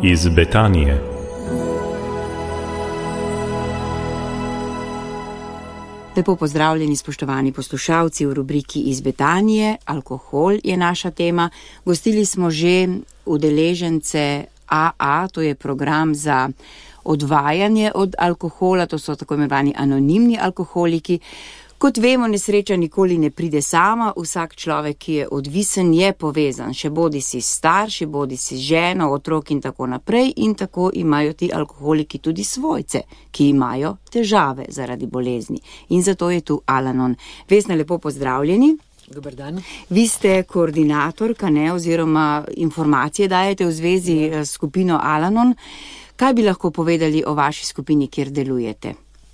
iz Betanije. Lepo pozdravljeni, spoštovani poslušalci v rubriki iz Betanije. Alkohol je naša tema. Gostili smo že udeležence AA, to je program za odvajanje od alkohola, to so tako imenovani anonimni alkoholiki. Kot vemo, nesreča nikoli ne pride sama, vsak človek, ki je odvisen, je povezan, še bodi si starši, bodi si ženo, otrok in tako naprej, in tako imajo ti alkoholiki tudi svojce, ki imajo težave zaradi bolezni. In zato je tu Al-Anon. Vesna, lepo pozdravljeni. Dobar dan. Vi ste koordinatorka, oziroma informacije dajete v zvezi s skupino Al-Anon. Kaj bi lahko povedali o vaši skupini, kjer delujete?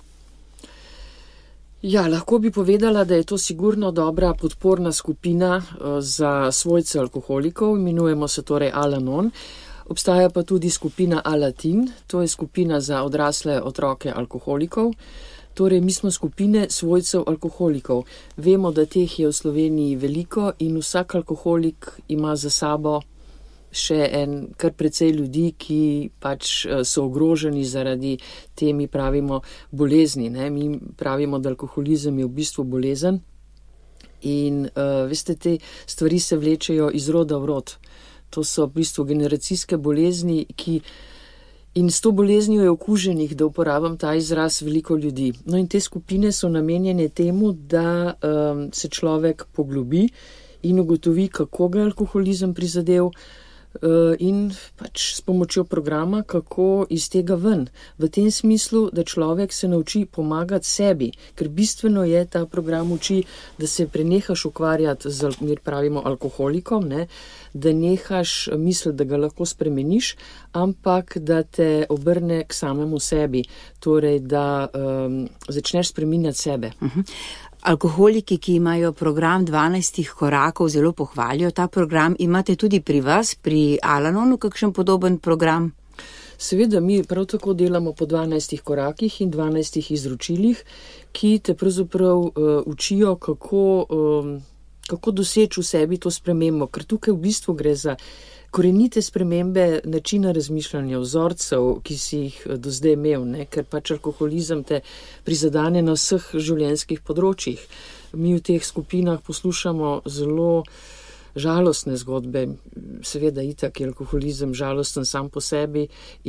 Ja, lahko bi povedala, da je to sigurno dobra podporna skupina za svojce alkoholikov, imenujemo se torej Al-Anon. Obstaja pa tudi skupina Al-Atin, to je skupina za odrasle otroke alkoholikov. Torej, mi smo skupine svojcev alkoholikov. Vemo, da teh je v Sloveniji veliko in vsak alkoholik ima za sabo še kar precej ljudi, ki pač so ogroženi zaradi te, mi pravimo, bolezni. Mi pravimo, da alkoholizem je v bistvu bolezen in veste, te stvari se vlečejo iz roda v rod. To so v bistvu generacijske bolezni, in s to boleznijo je okuženih, da uporabim ta izraz, veliko ljudi. No in te skupine so namenjene temu, da se človek poglobi in ugotovi, kako ga je alkoholizem prizadel, in pač s pomočjo programa, kako iz tega ven. V tem smislu, da človek se nauči pomagati sebi, ker bistveno je, ta program uči, da se prenehaš ukvarjati z, mi pravimo, alkoholikom, da nehaš misliti, da ga lahko spremeniš, ampak da te obrne k samemu sebi, torej da začneš spreminjati sebe. Alkoholiki, ki imajo program 12 korakov, zelo pohvalijo ta program. Imate tudi pri vas, pri Al-Anonu, kakšen podoben program? Seveda, mi prav tako delamo po 12 korakih in 12 izročilih, ki te pravzaprav učijo, kako doseči v sebi to spremembo, ker tukaj v bistvu gre za korenite spremembe načina razmišljanja, vzorcev, ki si jih do zdaj imel, ker pač alkoholizem te prizadane na vseh življenjskih področjih. Mi v teh skupinah poslušamo zelo žalostne zgodbe, seveda itak je alkoholizem žalosten sam po sebi,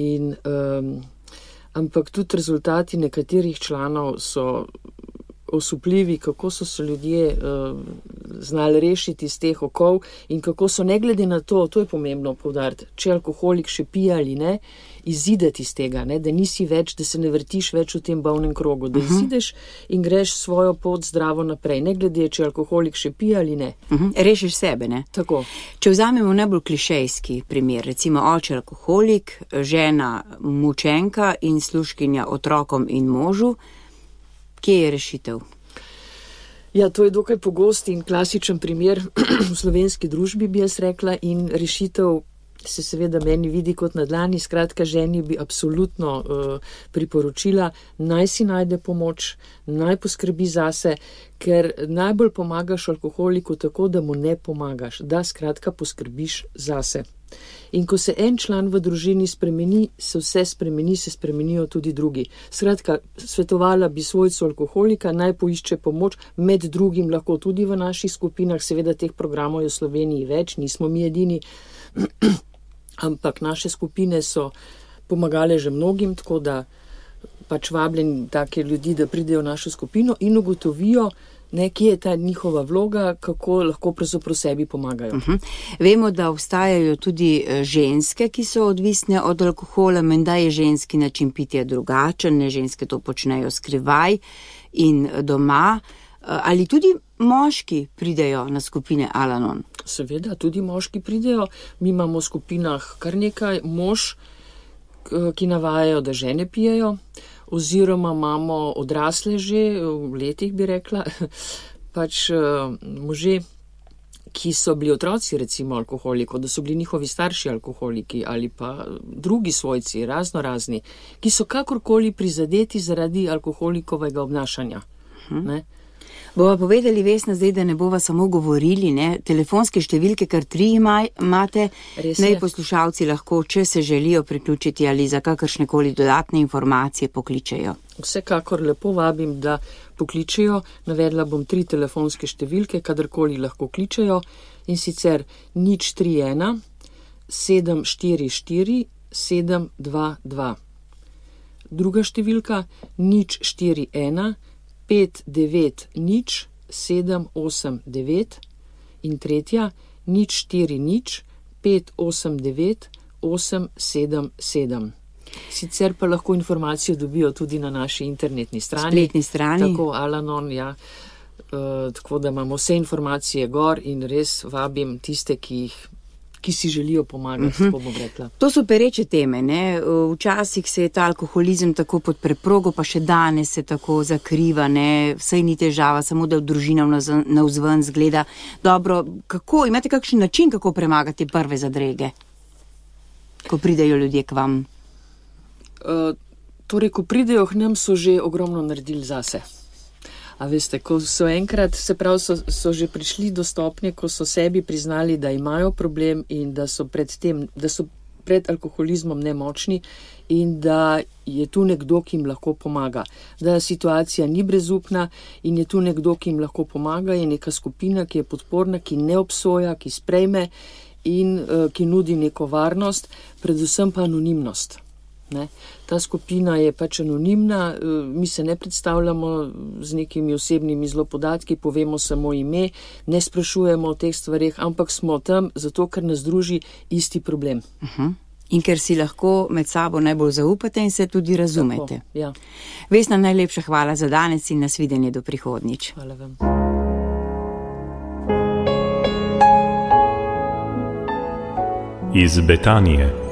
ampak tudi rezultati nekaterih članov so osupljivi, kako so se ljudje znali rešiti iz teh okov in kako so, ne glede na to je pomembno poudariti, če alkoholik še pije ali ne, izideti iz tega, da nisi več, da se ne vrtiš več v tem bolnem krogu, da izideš in greš svojo pot zdravo naprej, ne glede, če alkoholik še pije ali ne. Rešiš sebe, ne? Tako. Če vzamemo najbolj klišejski primer, recimo oče alkoholik, žena mučenka in služkinja otrokom in možu, kje je rešitev? Ja, to je dokaj pogost in klasičen primer v slovenski družbi, bi jaz rekla, in rešitev se seveda meni vidi kot na dlani. Skratka, ženi bi absolutno priporočila, naj si najde pomoč, naj poskrbi zase, ker najbolj pomagaš alkoholiku tako, da mu ne pomagaš, da skratka poskrbiš zase. In ko se en član v družini spremeni, se vse spremeni, se spremenijo tudi drugi. Skratka, svetovala bi svojcu alkoholika, naj poišče pomoč, med drugim lahko tudi v naših skupinah, seveda teh programov je v Sloveniji več, nismo mi edini, ampak naše skupine so pomagale že mnogim, tako da pač vabljeni take ljudi, da pridejo v našo skupino in ugotovijo, kje je ta njihova vloga, kako lahko pravzaprav sebi pomagajo. Vemo, da obstajajo tudi ženske, ki so odvisne od alkohola, menda je ženski način pitja drugačen, ne, ženske to počnejo skrivaj in doma. Ali tudi moški pridejo na skupine Al-Anon? Seveda, tudi moški pridejo. Mi imamo v skupinah kar nekaj mož, ki navajajo, da žene pijejo, oziroma imamo odrasle že, v letih bi rekla, pač može, ki so bili otroci recimo alkoholikov, da so bili njihovi starši alkoholiki ali pa drugi svojci, razno razni, ki so kakorkoli prizadeti zaradi alkoholikovega obnašanja. Bova povedali, Vesna, zdaj, da ne bova samo govorili, ne? Telefonske številke, kar 3 imate, naj poslušalci lahko, če se želijo priključiti ali za kakršnekoli dodatne informacije pokličejo. Vsekakor lepo vabim, da pokličejo. Navedla bom 3 telefonske številke, kadarkoli lahko kličejo, in sicer 031 744 722. Druga številka 041 590 789 in tretja 040 589 877. Sicer pa lahko informacijo dobijo tudi na naši internetni strani. Spletni strani. Tako Al-Anon, ja. Tako da imamo vse informacije gor in res vabim tiste, ki si želijo pomagati, tako bom rekla. To so pereče teme, ne? Včasih se je ta alkoholizem tako pod preprogo, pa še danes se tako zakriva, ne? Saj ni težava, samo da v družinah navzven zgleda. Dobro, imate kakšen način, kako premagati prve zadrege, ko pridejo ljudje k vam? Torej, ko pridejo k nam, so že ogromno naredili zase. A veste, ko so enkrat, se pravi, so že prišli do stopnje, ko so sebi priznali, da imajo problem in da so pred alkoholizmom nemočni in da je tu nekdo, ki jim lahko pomaga. Da situacija ni brezupna in je tu nekdo, ki jim lahko pomaga, je neka skupina, ki je podporna, ki ne obsoja, ki sprejme in ki nudi neko varnost, predvsem pa anonimnost. Ne? Ta skupina je pač anonimna, mi se ne predstavljamo z nekimi osebnimi zelo podatki, povemo samo ime, ne sprašujemo o teh stvarih, ampak smo tam zato, ker nas druži isti problem. In ker si lahko med sabo najbolj zaupate in se tudi razumete. Tako, ja. Vesna, najlepša hvala za danes in nasvidenje do prihodnjič. Hvala vam. Iz Betanije.